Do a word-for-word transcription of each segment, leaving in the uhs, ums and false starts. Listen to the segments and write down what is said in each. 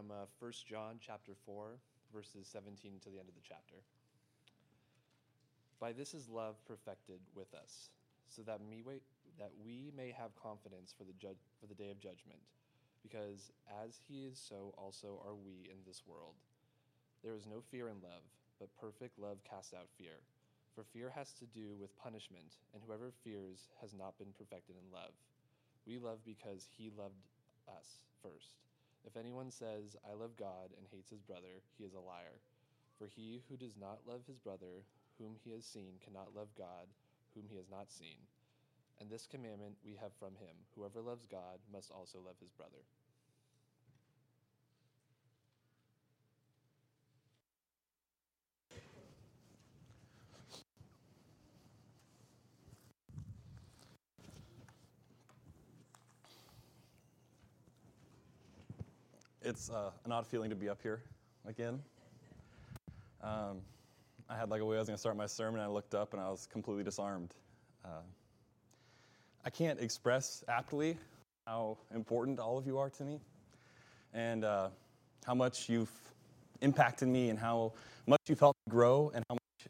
from uh, First John chapter four, verses seventeen to the end of the chapter. By this is love perfected with us, so that, me wait, that we may have confidence for the ju- for the day of judgment, because as he is, so also are we in this world. There is no fear in love, but perfect love casts out fear. For fear has to do with punishment, and whoever fears has not been perfected in love. We love because he loved us first. If anyone says, I love God, and hates his brother, he is a liar. For he who does not love his brother, whom he has seen, cannot love God, whom he has not seen. And this commandment we have from him: whoever loves God must also love his brother. It's uh, an odd feeling to be up here again. Um, I had like a way I was going to start my sermon, and I looked up and I was completely disarmed. Uh, I can't express aptly how important all of you are to me, and uh, how much you've impacted me, and how much you've helped me grow, and how much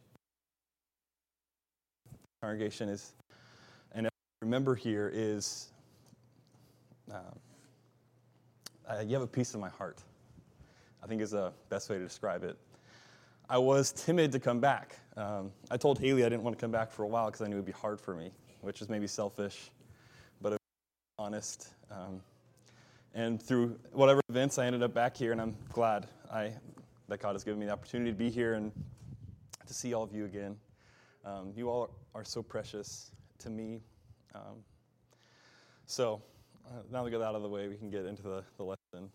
the congregation is, and I remember here is um, uh, you have a piece of my heart, I think is the best way to describe it. I was timid to come back. Um, I told Haley I didn't want to come back for a while because I knew it would be hard for me, which is maybe selfish, but it was honest. Um, and through whatever events, I ended up back here, and I'm glad I that God has given me the opportunity to be here and to see all of you again. Um, you all are so precious to me. Um, so uh, now we got that out of the way, we can get into the, the lesson.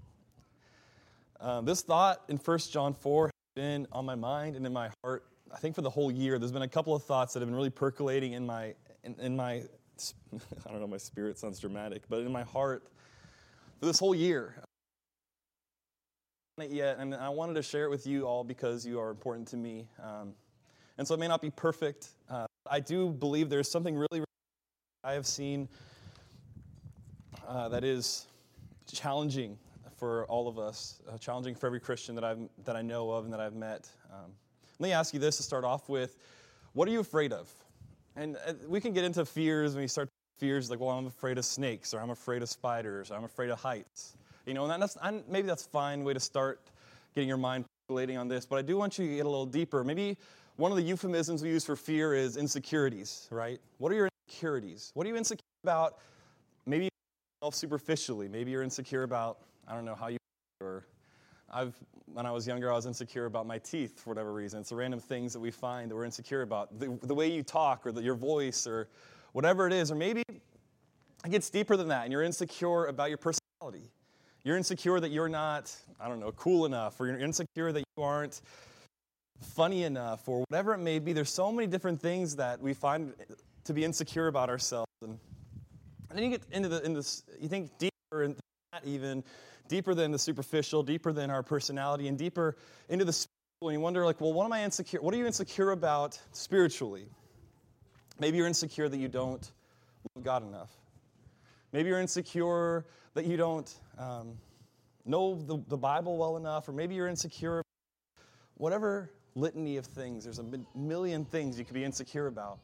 Um, this thought in First John four has been on my mind and in my heart, I think, for the whole year. There's been a couple of thoughts that have been really percolating in my, in, in my, I don't know, my spirit sounds dramatic, but in my heart for this whole year. I haven't yet, and I wanted to share it with you all because you are important to me. Um, and so it may not be perfect. Uh, I do believe there's something really, really I have seen uh, that is challenging for all of us, uh, challenging for every Christian that I've that I know of and that I've met. Um, let me ask you this to start off with: what are you afraid of? And uh, we can get into fears when we start fears like, well, I'm afraid of snakes, or I'm afraid of spiders, or I'm afraid of heights. You know, and that's I'm, maybe that's a fine way to start getting your mind percolating on this. But I do want you to get a little deeper. Maybe one of the euphemisms we use for fear is insecurities, right? What are your insecurities? What are you insecure about? Maybe superficially. Maybe you're insecure about, I don't know how you, or I've, when I was younger, I was insecure about my teeth for whatever reason. It's the random things that we find that we're insecure about. The, the way you talk, or the, your voice, or whatever it is. Or maybe it gets deeper than that, and you're insecure about your personality. You're insecure that you're not, I don't know, cool enough, or you're insecure that you aren't funny enough, or whatever it may be. There's so many different things that we find to be insecure about ourselves. And And then you get into the in this, you think deeper into that, even deeper than the superficial, deeper than our personality, and deeper into the spiritual. And you wonder, like, well, what am I insecure? What are you insecure about spiritually? Maybe you're insecure that you don't love God enough. Maybe you're insecure that you don't um, know the, the Bible well enough, or maybe you're insecure. Whatever litany of things, there's a million things you could be insecure about.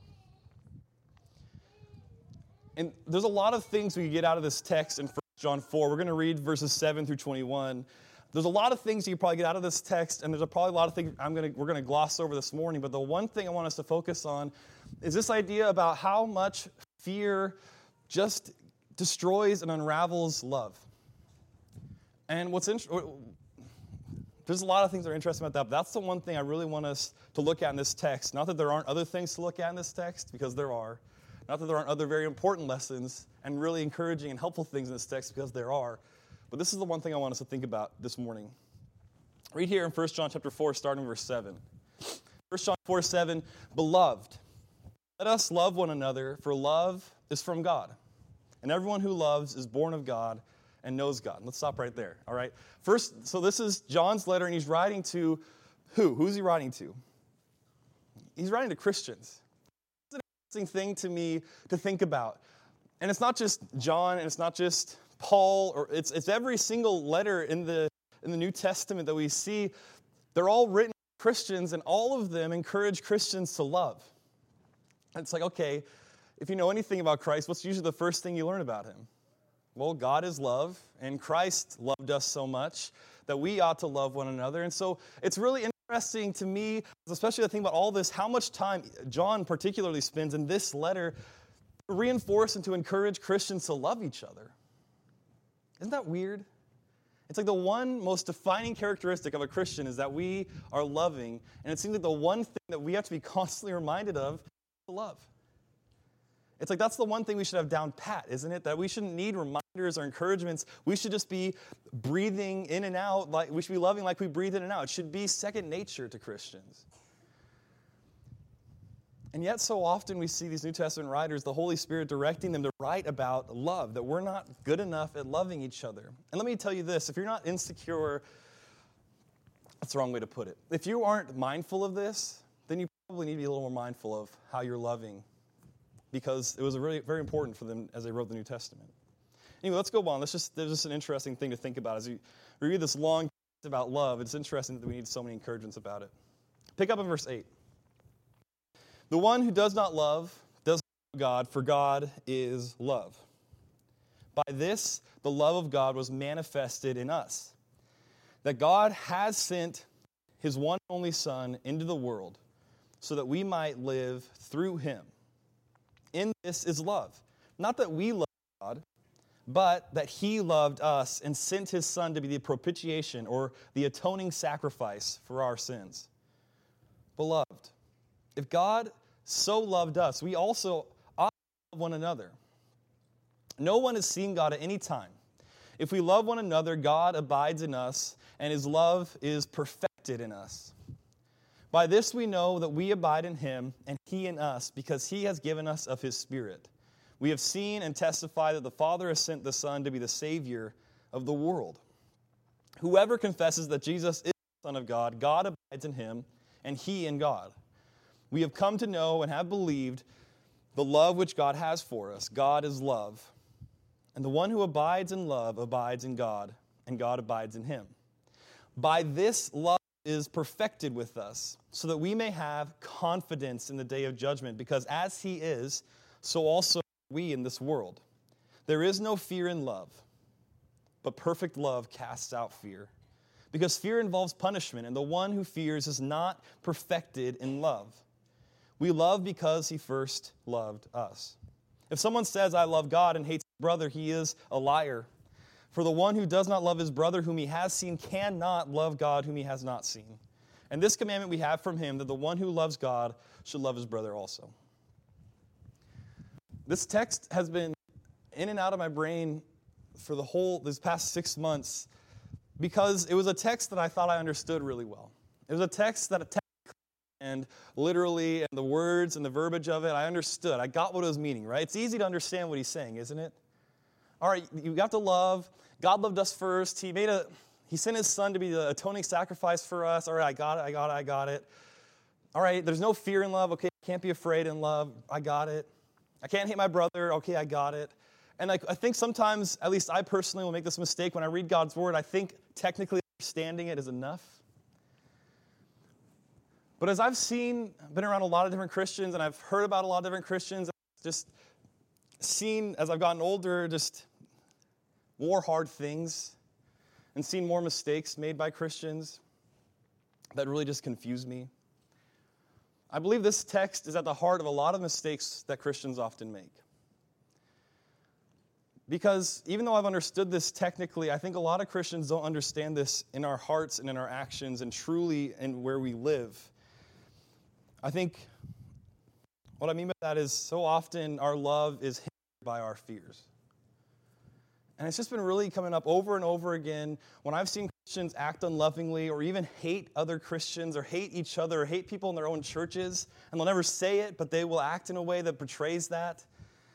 And there's a lot of things we get out of this text in First John four. We're going to read verses seven through twenty-one. There's a lot of things you can probably get out of this text, and there's probably a lot of things I'm going to, we're going to gloss over this morning. But the one thing I want us to focus on is this idea about how much fear just destroys and unravels love. And what's interesting, there's a lot of things that are interesting about that, but that's the one thing I really want us to look at in this text. Not that there aren't other things to look at in this text, because there are. Not that there aren't other very important lessons and really encouraging and helpful things in this text, because there are. But this is the one thing I want us to think about this morning. Read here in First John chapter four, starting verse seven. First John four, seven, Beloved, let us love one another, for love is from God. And everyone who loves is born of God and knows God. Let's stop right there, all right? First, so this is John's letter, and he's writing to who? Who's he writing to? He's writing to Christians. Thing to me to think about. And it's not just John, and it's not just Paul, or it's it's every single letter in the in the New Testament that we see, they're all written by Christians, and all of them encourage Christians to love. And it's like, okay, if you know anything about Christ, what's usually the first thing you learn about him? Well, God is love, and Christ loved us so much that we ought to love one another. And so it's really interesting to me, especially I think about all this, how much time John particularly spends in this letter to reinforce and to encourage Christians to love each other. Isn't that weird? It's like the one most defining characteristic of a Christian is that we are loving, and it seems like the one thing that we have to be constantly reminded of is to love. It's like that's the one thing we should have down pat, isn't it? That we shouldn't need reminders or encouragements. We should just be breathing in and out, like we should be loving like we breathe in and out. It should be second nature to Christians. And yet so often we see these New Testament writers, the Holy Spirit directing them to write about love, that we're not good enough at loving each other. And let me tell you this, if you're not insecure, that's the wrong way to put it. If you aren't mindful of this, then you probably need to be a little more mindful of how you're loving, because it was really very important for them as they wrote the New Testament. Anyway, let's go on. Let's just, there's just an interesting thing to think about. As we read this long text about love, it's interesting that we need so many encouragements about it. Pick up in verse eight. The one who does not love does not know God, for God is love. By this, the love of God was manifested in us, that God has sent his one and only Son into the world so that we might live through him. In this is love. Not that we love God, but that he loved us and sent his Son to be the propitiation or the atoning sacrifice for our sins. Beloved, if God so loved us, we also ought to love one another. No one has seen God at any time. If we love one another, God abides in us, and his love is perfected in us. By this we know that we abide in him, and he in us, because he has given us of his Spirit. We have seen and testified that the Father has sent the Son to be the Savior of the world. Whoever confesses that Jesus is the Son of God, God abides in him, and he in God. We have come to know and have believed the love which God has for us. God is love. And the one who abides in love abides in God, and God abides in him. By this love is perfected with us, so that we may have confidence in the day of judgment, because as he is, so also we in this world. There is no fear in love, but perfect love casts out fear, because fear involves punishment, and the one who fears is not perfected in love. We love because he first loved us. If someone says, I love God, and hates his brother, he is a liar. For the one who does not love his brother whom he has seen cannot love God whom he has not seen. And this commandment we have from him, that the one who loves God should love his brother also. This text has been in and out of my brain for the whole, this past six months, because it was a text that I thought I understood really well. It was a text that technically and literally, and the words and the verbiage of it, I understood. I got what it was meaning, right? It's easy to understand what he's saying, isn't it? All right, you got to love. God loved us first. He made a, he sent his Son to be the atoning sacrifice for us. All right, I got it, I got it, I got it. All right, there's no fear in love. Okay, I can't be afraid in love. I got it. I can't hate my brother. Okay, I got it. And I, I think sometimes, at least I personally will make this mistake when I read God's word. I think technically understanding it is enough. But as I've seen, been around a lot of different Christians, and I've heard about a lot of different Christians, just seen, as I've gotten older, just more hard things, and seen more mistakes made by Christians that really just confuse me. I believe this text is at the heart of a lot of mistakes that Christians often make. Because even though I've understood this technically, I think a lot of Christians don't understand this in our hearts and in our actions and truly in where we live. I think what I mean by that is so often our love is hindered by our fears. And it's just been really coming up over and over again when I've seen Christians act unlovingly or even hate other Christians or hate each other or hate people in their own churches. And they'll never say it, but they will act in a way that portrays that.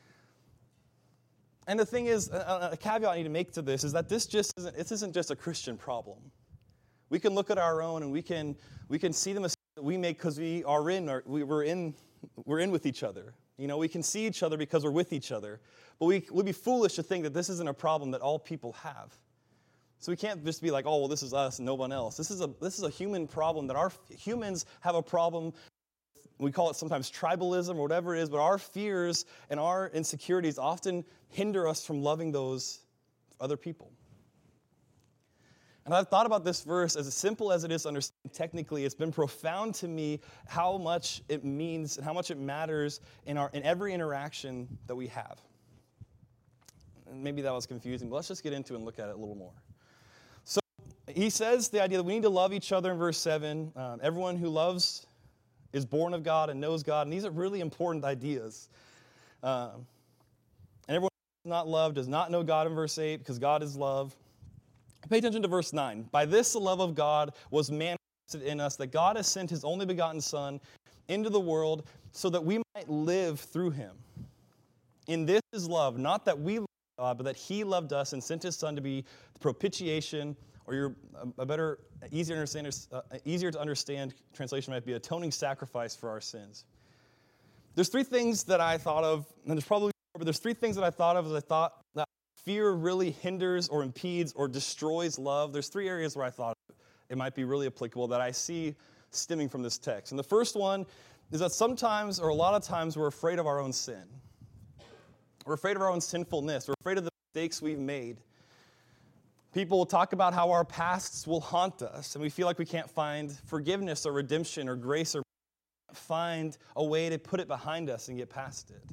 And the thing is, a caveat I need to make to this is that this just isn't, this isn't just a Christian problem. We can look at our own and we can we can see the mistakes that we make because we are in, or we, we're in, we're in with each other. You know, we can see each other because we're with each other. But we would be foolish to think that this isn't a problem that all people have. So we can't just be like, oh, well, this is us and no one else. This is a this is a human problem that our humans have a problem. We call it sometimes tribalism or whatever it is, but our fears and our insecurities often hinder us from loving those other people. And I've thought about this verse, as simple as it is to understand technically. It's been profound to me how much it means and how much it matters in our in every interaction that we have. And maybe that was confusing, but let's just get into it and look at it a little more. So he says the idea that we need to love each other in verse seven. Um, everyone who loves is born of God and knows God. And these are really important ideas. Um, and everyone who does not love does not know God in verse eight, because God is love. Pay attention to verse nine. By this the love of God was manifested in us, that God has sent his only begotten Son into the world so that we might live through him. In this is love, not that we loved God, but that he loved us and sent his Son to be the propitiation, or your a better, easier to understand, uh, easier to understand translation might be atoning sacrifice for our sins. There's three things that I thought of, and there's probably more, but there's three things that I thought of as I thought that fear really hinders or impedes or destroys love. There's three areas where I thought it might be really applicable that I see stemming from this text. And the first one is that sometimes, or a lot of times, we're afraid of our own sin. We're afraid of our own sinfulness. We're afraid of the mistakes we've made. People will talk about how our pasts will haunt us, and we feel like we can't find forgiveness or redemption or grace or find a way to put it behind us and get past it.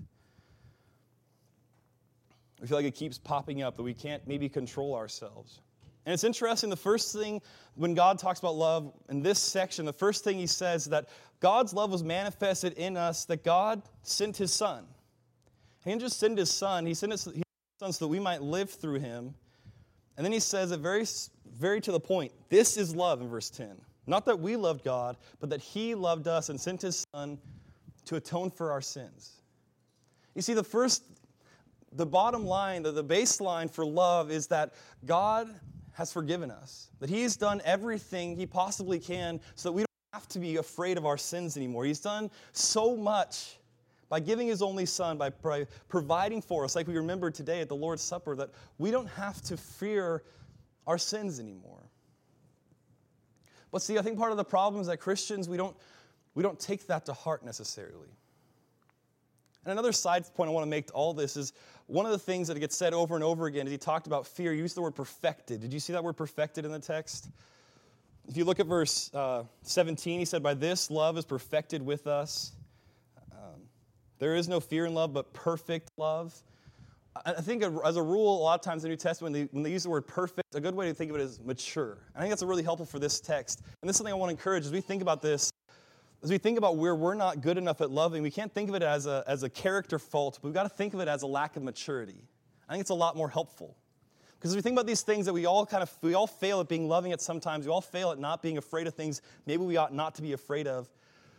We feel like it keeps popping up, that we can't maybe control ourselves. And it's interesting, the first thing when God talks about love in this section, the first thing he says is that God's love was manifested in us, that God sent his Son. He didn't just send his Son, he sent his Son so that we might live through him. And then he says it very, very to the point. This is love in verse ten. Not that we loved God, but that he loved us and sent his Son to atone for our sins. You see, the first, the bottom line, the, the baseline for love is that God has forgiven us. That he's done everything he possibly can so that we don't have to be afraid of our sins anymore. He's done so much by giving his only Son, by, by providing for us, like we remembered today at the Lord's Supper, that we don't have to fear our sins anymore. But see, I think part of the problem is that Christians, we don't, we don't take that to heart necessarily. And another side point I want to make to all this is one of the things that gets said over and over again is he talked about fear. He used the word perfected. Did you see that word perfected in the text? If you look at verse uh, seventeen, he said, by this love is perfected with us. There is no fear in love, but perfect love. I think as a rule, a lot of times in the New Testament, when they, when they use the word perfect, a good way to think of it is mature. I think that's really helpful for this text. And this is something I want to encourage as we think about this, as we think about where we're not good enough at loving, we can't think of it as a, as a character fault, but we've got to think of it as a lack of maturity. I think it's a lot more helpful. Because as we think about these things that we all kind of, we all fail at being loving at sometimes, we all fail at not being afraid of things maybe we ought not to be afraid of.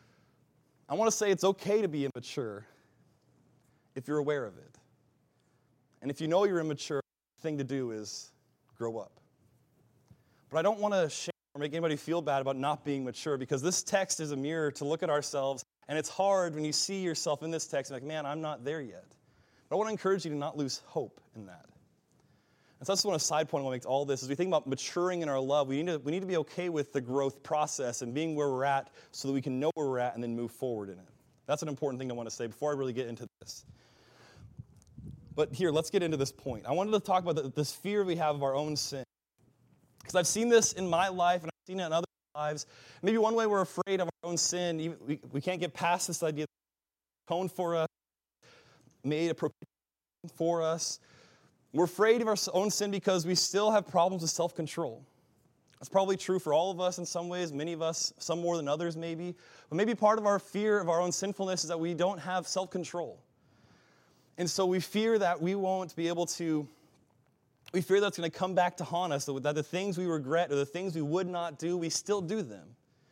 I want to say it's okay to be immature if you're aware of it. And if you know you're immature, the thing to do is grow up. But I don't want to shame or make anybody feel bad about not being mature, because this text is a mirror to look at ourselves, and it's hard when you see yourself in this text and like, man, I'm not there yet. But I want to encourage you to not lose hope in that. And so that's one side point I want to make to all this. As we think about maturing in our love, we need to, we need to be okay with the growth process and being where we're at so that we can know where we're at and then move forward in it. That's an important thing I want to say before I really get into this. But here, let's get into this point. I wanted to talk about the, this fear we have of our own sin. Because I've seen this in my life, and I've seen it in other lives. Maybe one way we're afraid of our own sin, even, we, we can't get past this idea that atoned for us, made a propitiation for us. We're afraid of our own sin because we still have problems with self-control. That's probably true for all of us in some ways, many of us, some more than others maybe. But maybe part of our fear of our own sinfulness is that we don't have self-control. And so we fear that we won't be able to, we fear that's going to come back to haunt us, that the things we regret or the things we would not do, we still do them.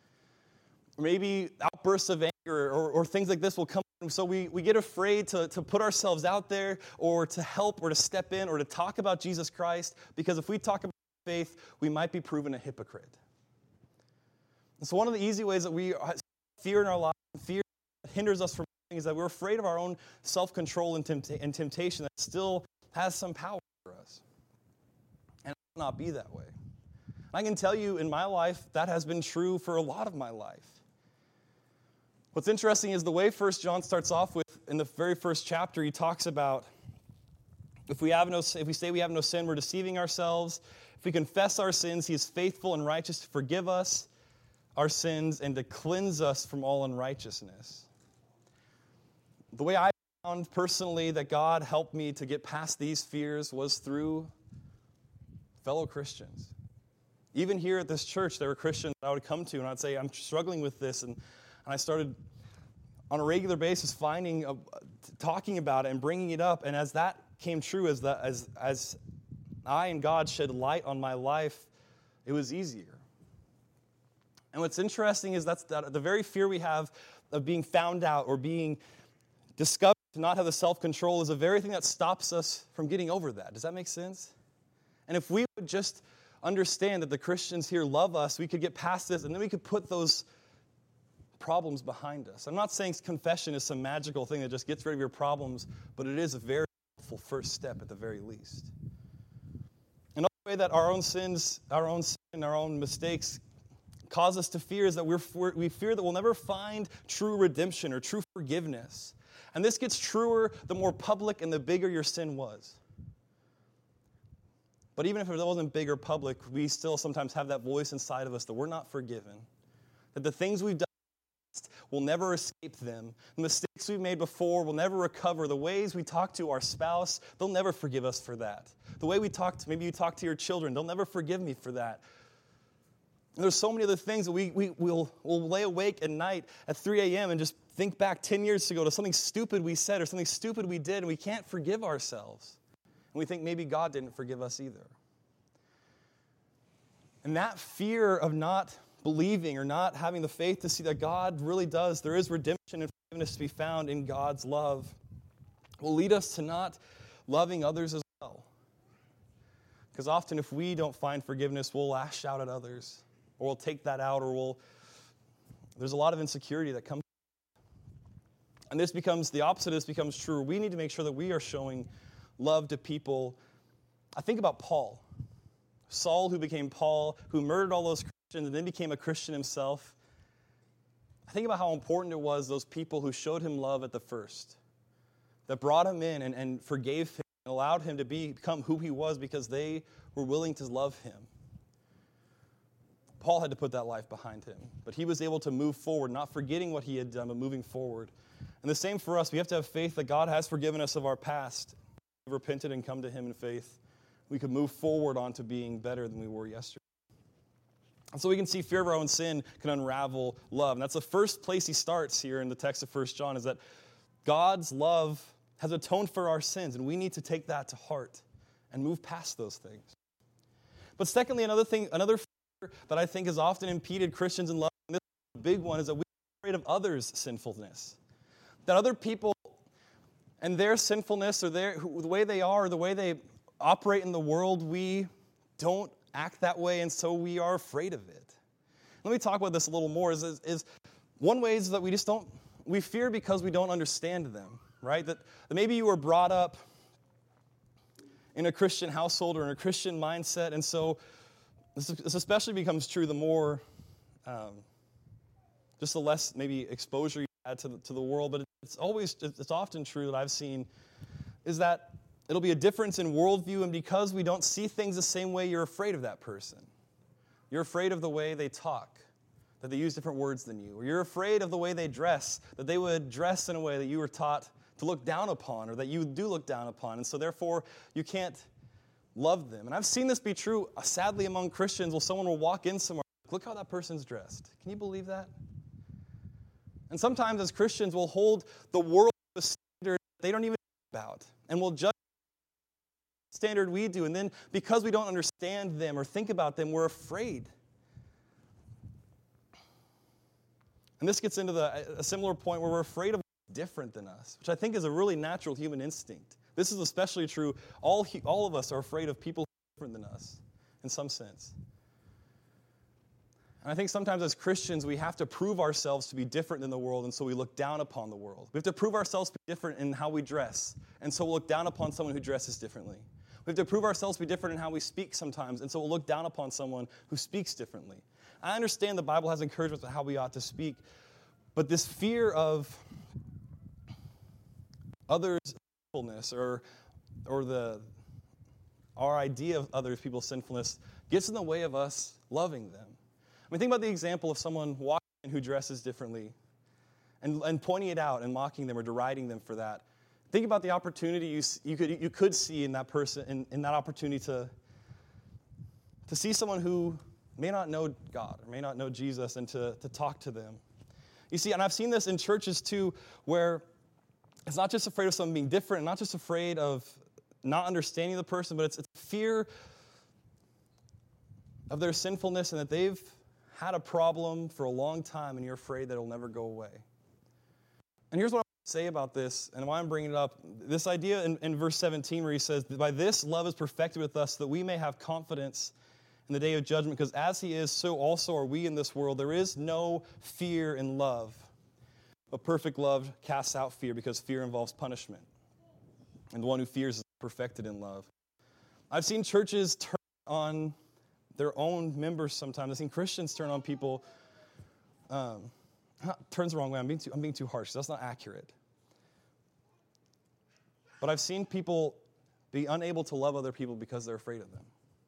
Or maybe outbursts of anger or, or things like this will come. So we, we get afraid to, to put ourselves out there or to help or to step in or to talk about Jesus Christ, because if we talk about faith, we might be proven a hypocrite. And so one of the easy ways that we fear in our lives, fear that hinders us from is that we're afraid of our own self-control and, tempt- and temptation that still has some power over us. And not be that way. I can tell you in my life, that has been true for a lot of my life. What's interesting is the way First John starts off with, in the very first chapter, he talks about if we have no, if we say we have no sin, we're deceiving ourselves. If we confess our sins, he is faithful and righteous to forgive us our sins and to cleanse us from all unrighteousness. The way I found personally that God helped me to get past these fears was through fellow Christians. Even here at this church, there were Christians that I would come to and I'd say, I'm struggling with this. And, and I started on a regular basis finding, a, talking about it and bringing it up. And as that came true, as, the, as, as I and God shed light on my life, it was easier. And what's interesting is that's that the very fear we have of being found out or being discovered to not have the self-control is the very thing that stops us from getting over that. Does that make sense? And if we would just understand that the Christians here love us, we could get past this, and then we could put those problems behind us. I'm not saying confession is some magical thing that just gets rid of your problems, but it is a very helpful first step at the very least. Another way that our own sins, our own sin, our own mistakes cause us to fear is that we're, we fear that we'll never find true redemption or true forgiveness. And this gets truer the more public and the bigger your sin was. But even if it wasn't big or public, we still sometimes have that voice inside of us that we're not forgiven, that the things we've done will never escape them. The mistakes we've made before will never recover. The ways we talk to our spouse, they'll never forgive us for that. The way we talk to, maybe you talk to your children, they'll never forgive me for that. And there's so many other things that we, we, we'll, we'll lay awake at night at three a.m. and just think back ten years ago to something stupid we said or something stupid we did, and we can't forgive ourselves. And we think maybe God didn't forgive us either. And that fear of not believing or not having the faith to see that God really does, there is redemption and forgiveness to be found in God's love, will lead us to not loving others as well. Because often if we don't find forgiveness, we'll lash out at others, or we'll take that out, or we'll, there's a lot of insecurity that comes. And this becomes, the opposite of this becomes true. We need to make sure that we are showing love to people. I think about Paul. Saul, who became Paul, who murdered all those Christians and then became a Christian himself. I think about how important it was, those people who showed him love at the first, that brought him in and, and forgave him and allowed him to be, become who he was because they were willing to love him. Paul had to put that life behind him, but he was able to move forward, not forgetting what he had done, but moving forward. And the same for us. We have to have faith that God has forgiven us of our past. We've repented and come to him in faith. We could move forward on to being better than we were yesterday. And so we can see fear of our own sin can unravel love. And that's the first place he starts here in the text of First John, is that God's love has atoned for our sins, and we need to take that to heart and move past those things. But secondly, another thing, another fear that I think has often impeded Christians in love, and this is a big one, is that we're afraid of others' sinfulness. That other people and their sinfulness, or their, the way they are, or the way they operate in the world, we don't act that way, and so we are afraid of it. Let me talk about this a little more. Is, is, is one way is that we just don't, we fear because we don't understand them, right? That, that maybe you were brought up in a Christian household or in a Christian mindset, and so this, this especially becomes true the more, um, just the less maybe exposure you had to the, to the world, but it's always, it's often true that I've seen, is that it'll be a difference in worldview, and because we don't see things the same way, you're afraid of that person. You're afraid of the way they talk, that they use different words than you. Or you're afraid of the way they dress, that they would dress in a way that you were taught to look down upon, or that you do look down upon. And so therefore, you can't love them. And I've seen this be true, uh, sadly, among Christians. Well, someone will walk in somewhere, look how that person's dressed. Can you believe that? And sometimes as Christians, we'll hold the world to a standard they don't even know about, and we'll judge standard we do, and then because we don't understand them or think about them, we're afraid. And this gets into the, a similar point where we're afraid of what's different than us, which I think is a really natural human instinct. This is especially true. All, all of us are afraid of people who are different than us in some sense. And I think sometimes as Christians, we have to prove ourselves to be different than the world, and so we look down upon the world. We have to prove ourselves to be different in how we dress, and so we'll look down upon someone who dresses differently. We have to prove ourselves to be different in how we speak sometimes, and so we'll look down upon someone who speaks differently. I understand the Bible has encouragement to how we ought to speak, but this fear of others' sinfulness or or the our idea of other people's sinfulness gets in the way of us loving them. I mean, think about the example of someone walking in who dresses differently and, and pointing it out and mocking them or deriding them for that. Think about the opportunity you, you, could, you could see in that person, in, in that opportunity to, to see someone who may not know God or may not know Jesus and to, to talk to them. You see, and I've seen this in churches too, where it's not just afraid of someone being different, not just afraid of not understanding the person, but it's, it's fear of their sinfulness and that they've had a problem for a long time and you're afraid that it'll never go away. And here's what I want to say about this and why I'm bringing it up. This idea in, in verse seventeen where he says, by this love is perfected with us, that we may have confidence in the day of judgment, because as he is, so also are we in this world. There is no fear in love, but perfect love casts out fear, because fear involves punishment. And the one who fears is perfected in love. I've seen churches turn on their own members sometimes. I've seen Christians turn on people. Um, turns the wrong way. I'm being too, I'm being too harsh. That's not accurate. But I've seen people be unable to love other people because they're afraid of them.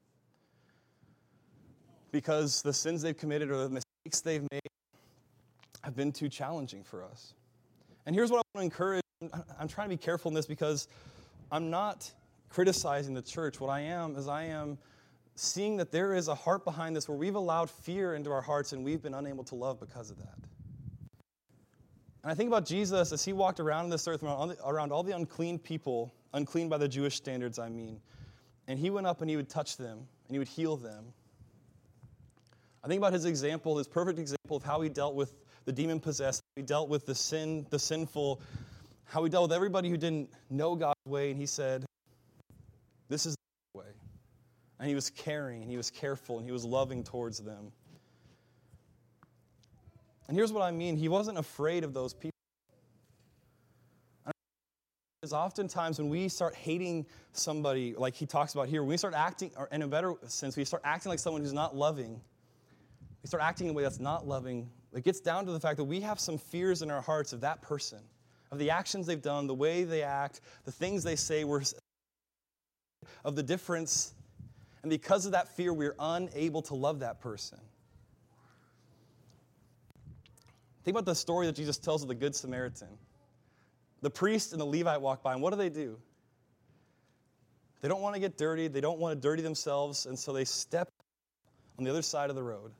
Because the sins they've committed or the mistakes they've made have been too challenging for us. And here's what I want to encourage. I'm trying to be careful in this because I'm not criticizing the church. What I am is I am seeing that there is a heart behind this where we've allowed fear into our hearts and we've been unable to love because of that. And I think about Jesus as he walked around this earth, around all the unclean people, unclean by the Jewish standards, I mean, and he went up and he would touch them and he would heal them. I think about his example, his perfect example of how he dealt with the demon-possessed, how he dealt with the sin, the sinful, how he dealt with everybody who didn't know God's way, and he said, this is the way. And he was caring, and he was careful, and he was loving towards them. And here's what I mean. He wasn't afraid of those people. Because oftentimes when we start hating somebody, like he talks about here, when we start acting, or in a better sense, we start acting like someone who's not loving, we start acting in a way that's not loving, it gets down to the fact that we have some fears in our hearts of that person, of the actions they've done, the way they act, the things they say, we're of the difference. And because of that fear, we're unable to love that person. Think about the story that Jesus tells of the Good Samaritan. The priest and the Levite walk by, and what do they do? They don't want to get dirty. They don't want to dirty themselves, and so they step on the other side of the road.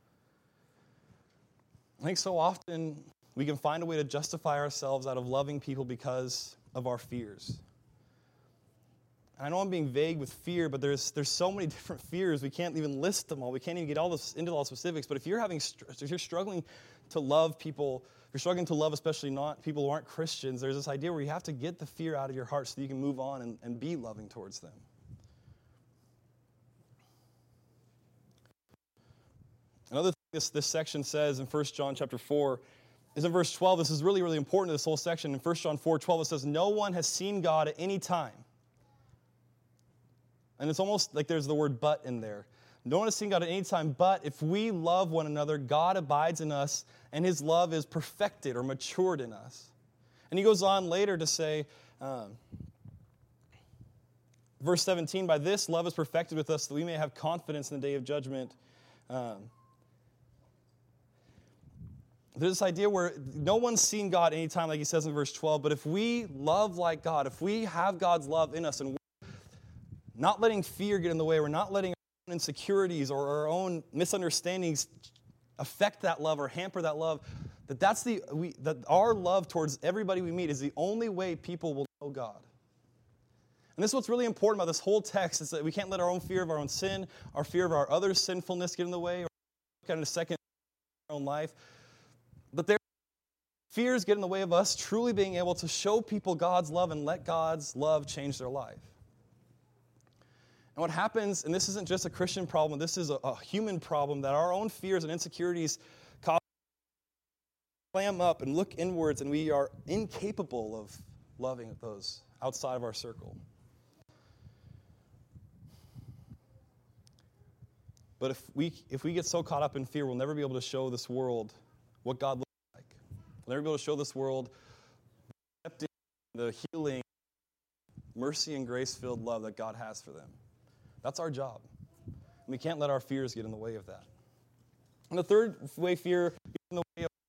I think so often we can find a way to justify ourselves out of loving people because of our fears. And I know I'm being vague with fear, but there's there's so many different fears. We can't even list them all. We can't even get all this into all the specifics. But if you're having, if you're struggling to love people, if you're struggling to love especially not people who aren't Christians, there's this idea where you have to get the fear out of your heart so that you can move on and, and be loving towards them. Another thing this, this section says in First John chapter four is in verse twelve. This is really, really important to this whole section. In First John four twelve, it says, no one has seen God at any time. And it's almost like there's the word but in there. No one has seen God at any time, but if we love one another, God abides in us, and his love is perfected or matured in us. And he goes on later to say, um, verse seventeen, by this love is perfected with us, that we may have confidence in the day of judgment. Um, There's this idea where no one's seen God anytime, like he says in verse twelve, but if we love like God, if we have God's love in us and we're not letting fear get in the way, we're not letting our own insecurities or our own misunderstandings affect that love or hamper that love, that that's the we that our love towards everybody we meet is the only way people will know God. And this is what's really important about this whole text, is that we can't let our own fear of our own sin, our fear of our other sinfulness get in the way, or look at it a second in our own life. But their fears get in the way of us truly being able to show people God's love and let God's love change their life. And what happens, and this isn't just a Christian problem, this is a, a human problem, that our own fears and insecurities cause us to clam up and look inwards, and we are incapable of loving those outside of our circle. But if we if we get so caught up in fear, we'll never be able to show this world what God looks like. We'll never be able to show this world the healing, mercy, and grace-filled love that God has for them. That's our job. And we can't let our fears get in the way of that. And the third way fear gets in the way of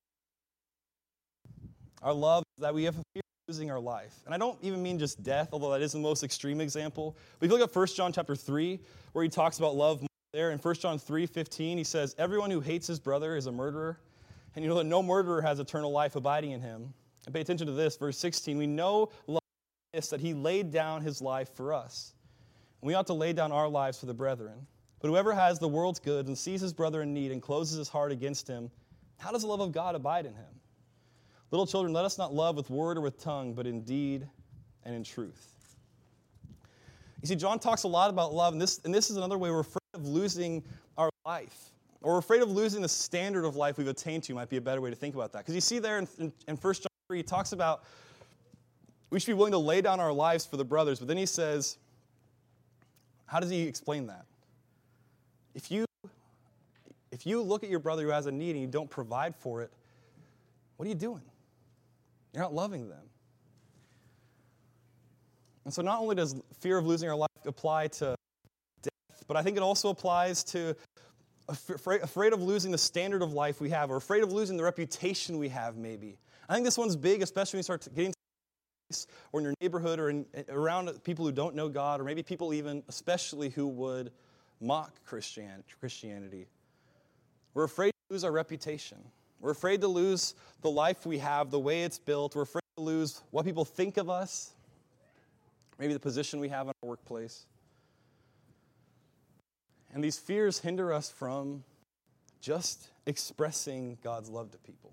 our love is that we have a fear of losing our life. And I don't even mean just death, although that is the most extreme example. But if you look at First John chapter three, where he talks about love there, in First John three fifteen, he says, everyone who hates his brother is a murderer, and you know that no murderer has eternal life abiding in him. And pay attention to this, verse sixteen, we know love is that he laid down his life for us. And we ought to lay down our lives for the brethren. But whoever has the world's good and sees his brother in need and closes his heart against him, how does the love of God abide in him? Little children, let us not love with word or with tongue, but in deed and in truth. You see, John talks a lot about love, and this, and this is another way we're afraid of losing our life. Or we're afraid of losing the standard of life we've attained to might be a better way to think about that. Because you see there in, in, in First John three, he talks about we should be willing to lay down our lives for the brothers. But then he says, how does he explain that? If you, if you look at your brother who has a need and you don't provide for it, what are you doing? You're not loving them. And so not only does fear of losing our life apply to death, but I think it also applies to afraid, afraid of losing the standard of life we have, or afraid of losing the reputation we have maybe. I think this one's big, especially when you start getting to place or in your neighborhood or in, around people who don't know God, or maybe people even, especially who would mock Christian, Christianity. We're afraid to lose our reputation. We're afraid to lose the life we have, the way it's built. We're afraid to lose what people think of us, maybe the position we have in our workplace. And these fears hinder us from just expressing God's love to people.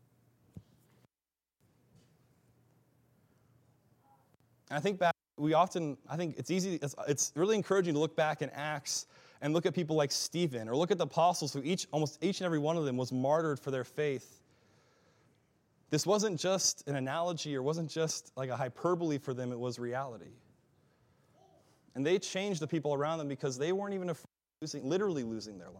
And I think back, we often, I think it's easy, it's, it's really encouraging to look back in Acts and look at people like Stephen, or look at the apostles who each, almost each and every one of them was martyred for their faith. This wasn't just an analogy or wasn't just like a hyperbole for them, it was reality. And they changed the people around them because they weren't even afraid of losing, literally losing their life.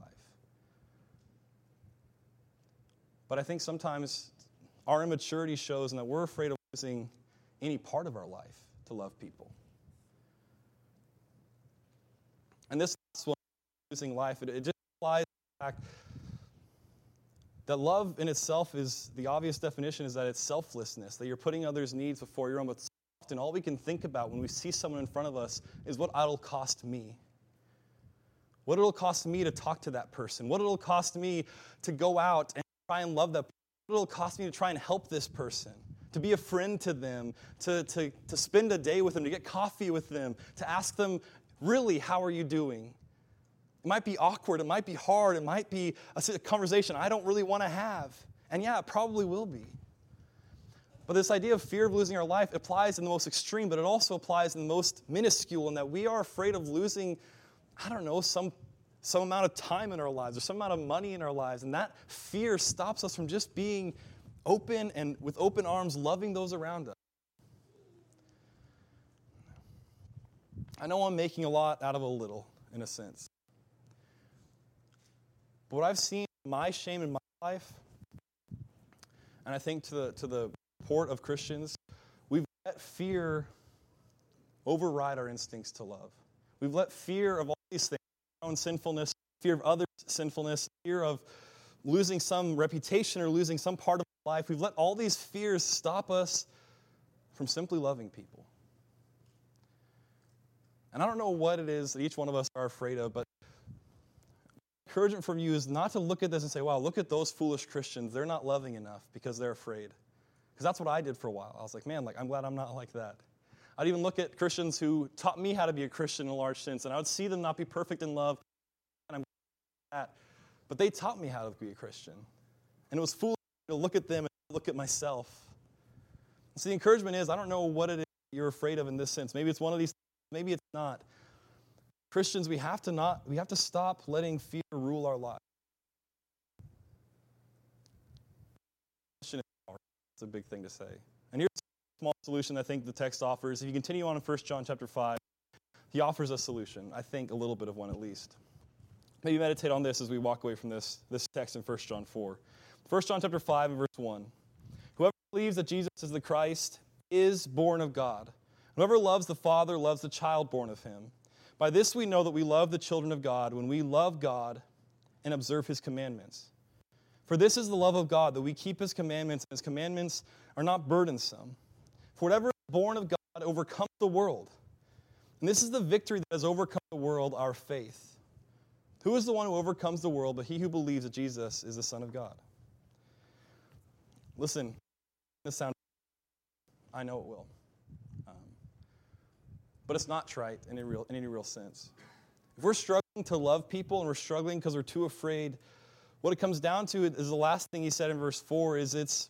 But I think sometimes our immaturity shows in that we're afraid of losing any part of our life to love people. And this last one, losing life, it, it just applies to the fact that love in itself is, the obvious definition is that it's selflessness, that you're putting others' needs before your own. But often all we can think about when we see someone in front of us is what it'll cost me. What it'll cost me to talk to that person. What it'll cost me to go out and try and love that person. What it'll cost me to try and help this person. To be a friend to them, to, to, to spend a day with them, to get coffee with them, to ask them, really, how are you doing? It might be awkward, it might be hard, it might be a conversation I don't really want to have. And yeah, it probably will be. But this idea of fear of losing our life applies in the most extreme, but it also applies in the most minuscule, in that we are afraid of losing, I don't know, some, some amount of time in our lives or some amount of money in our lives. And that fear stops us from just being open and with open arms, loving those around us. I know I'm making a lot out of a little, in a sense. But what I've seen, my shame in my life, and I think to the, to the report of Christians, we've let fear override our instincts to love. We've let fear of all these things, our own sinfulness, fear of others' sinfulness, fear of losing some reputation or losing some part of life. We've let all these fears stop us from simply loving people. And I don't know what it is that each one of us are afraid of, but encouragement from you is not to look at this and say, wow, look at those foolish Christians. They're not loving enough because they're afraid. Because that's what I did for a while. I was like, man, like I'm glad I'm not like that. I'd even look at Christians who taught me how to be a Christian in a large sense, and I would see them not be perfect in love, and I'm glad that. But they taught me how to be a Christian. And it was foolish to look at them and look at myself. So the encouragement is, I don't know what it is you're afraid of in this sense. Maybe it's one of these things, maybe it's not. Christians, we have to not, we have to stop letting fear rule our lives. It's a big thing to say. And here's a small solution I think the text offers. If you continue on in First John chapter five, he offers a solution. I think a little bit of one at least. maybe meditate on this as we walk away from this, this text in First John four. First John chapter five and verse one. Whoever believes that Jesus is the Christ is born of God. Whoever loves the Father loves the child born of him. By this we know that we love the children of God, when we love God and observe his commandments. For this is the love of God, that we keep his commandments, and his commandments are not burdensome. For whatever is born of God overcomes the world. And this is the victory that has overcome the world, our faith. Who is the one who overcomes the world but he who believes that Jesus is the Son of God? Listen, this sounds, I know it will. Um, but it's not trite in any real, in any real sense. If we're struggling to love people and we're struggling because we're too afraid, what it comes down to is the last thing he said in verse four is it's,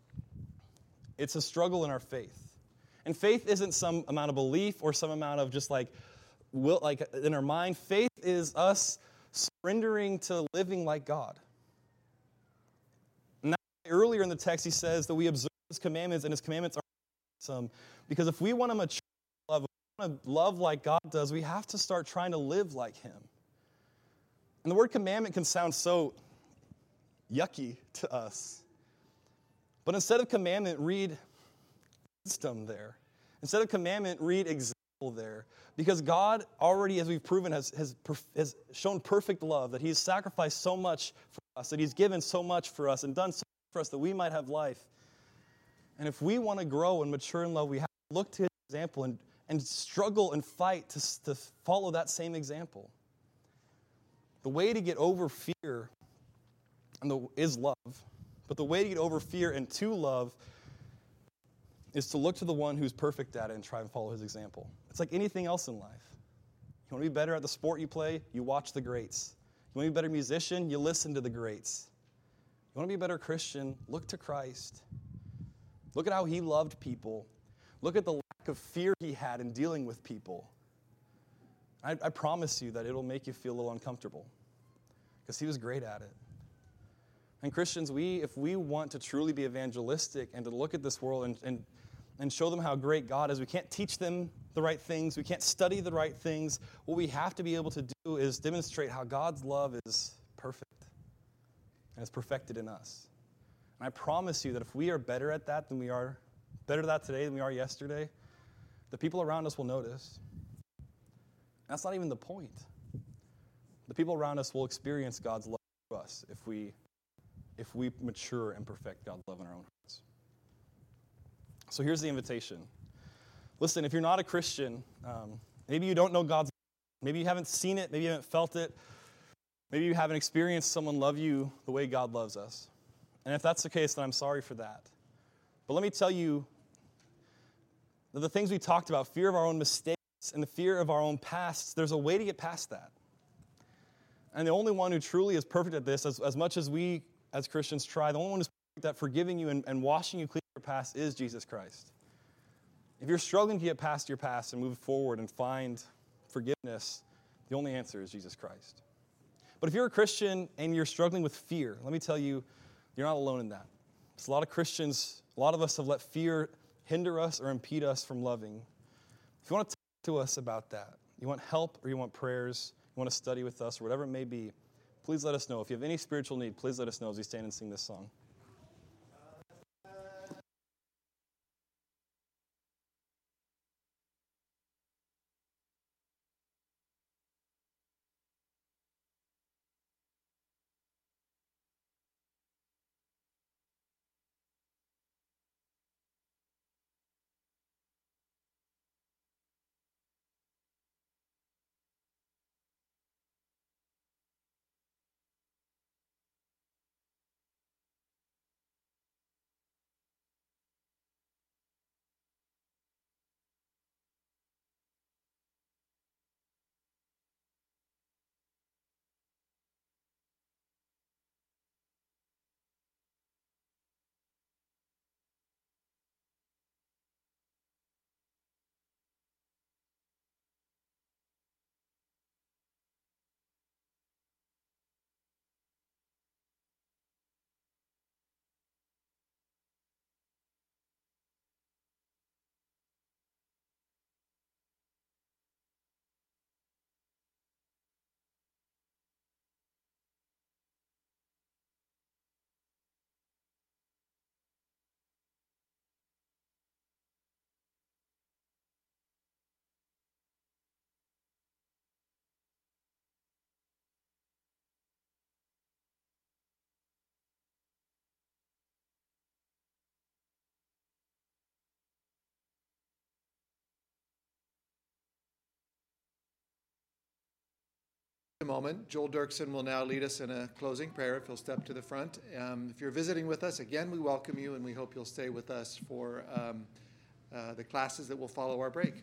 it's a struggle in our faith. And faith isn't some amount of belief or some amount of just like, will, like in our mind. Faith is us surrendering to living like God. And that's why earlier in the text he says that we observe his commandments, and his commandments are awesome. Because if we want to mature in love, if we want to love like God does, we have to start trying to live like him. And the word commandment can sound so yucky to us. But instead of commandment, read wisdom there. Instead of commandment, read example there. Because God already, as we've proven, has, has, has shown perfect love, that he's sacrificed so much for us, that he's given so much for us and done so much for us that we might have life. And if we want to grow and mature in love, we have to look to his example and, and struggle and fight to, to follow that same example. The way to get over fear and the, is love. But the way to get over fear and to love is to look to the one who's perfect at it and try and follow his example. It's like anything else in life. You want to be better at the sport you play? You watch the greats. You want to be a better musician? You listen to the greats. You want to be a better Christian? Look to Christ. Look at how he loved people. Look at the lack of fear he had in dealing with people. I, I promise you that it'll make you feel a little uncomfortable because he was great at it. And Christians, we, if we want to truly be evangelistic and to look at this world and, and, and show them how great God is, we can't teach them the right things. We can't study the right things. What we have to be able to do is demonstrate how God's love is perfect and is perfected in us. And I promise you that if we are better at that than we are, better at that today than we are yesterday, the people around us will notice. And that's not even the point. The people around us will experience God's love for us if we if we mature and perfect God's love in our own hearts. So here's the invitation. Listen, if you're not a Christian, um, maybe you don't know God's love, maybe you haven't seen it, maybe you haven't felt it, maybe you haven't experienced someone love you the way God loves us. And if that's the case, then I'm sorry for that. But let me tell you that the things we talked about, fear of our own mistakes and the fear of our own past, there's a way to get past that. And the only one who truly is perfect at this, as, as much as we as Christians try, the only one who's perfect at forgiving you and, and washing you clean of your past is Jesus Christ. If you're struggling to get past your past and move forward and find forgiveness, the only answer is Jesus Christ. But if you're a Christian and you're struggling with fear, let me tell you, you're not alone in that. There's a lot of Christians, a lot of us have let fear hinder us or impede us from loving. If you want to talk to us about that, you want help or you want prayers, you want to study with us or whatever it may be, please let us know. If you have any spiritual need, please let us know as we stand and sing this song. A moment. Joel Dirksen will now lead us in a closing prayer if he'll step to the front. Um, if you're visiting with us, again, we welcome you and we hope you'll stay with us for um, uh, the classes that will follow our break.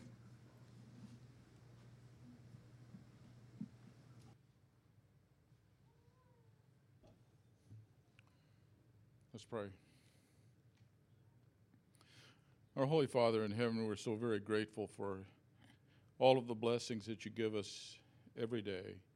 Let's pray. Our Holy Father in heaven, we're so very grateful for all of the blessings that you give us every day.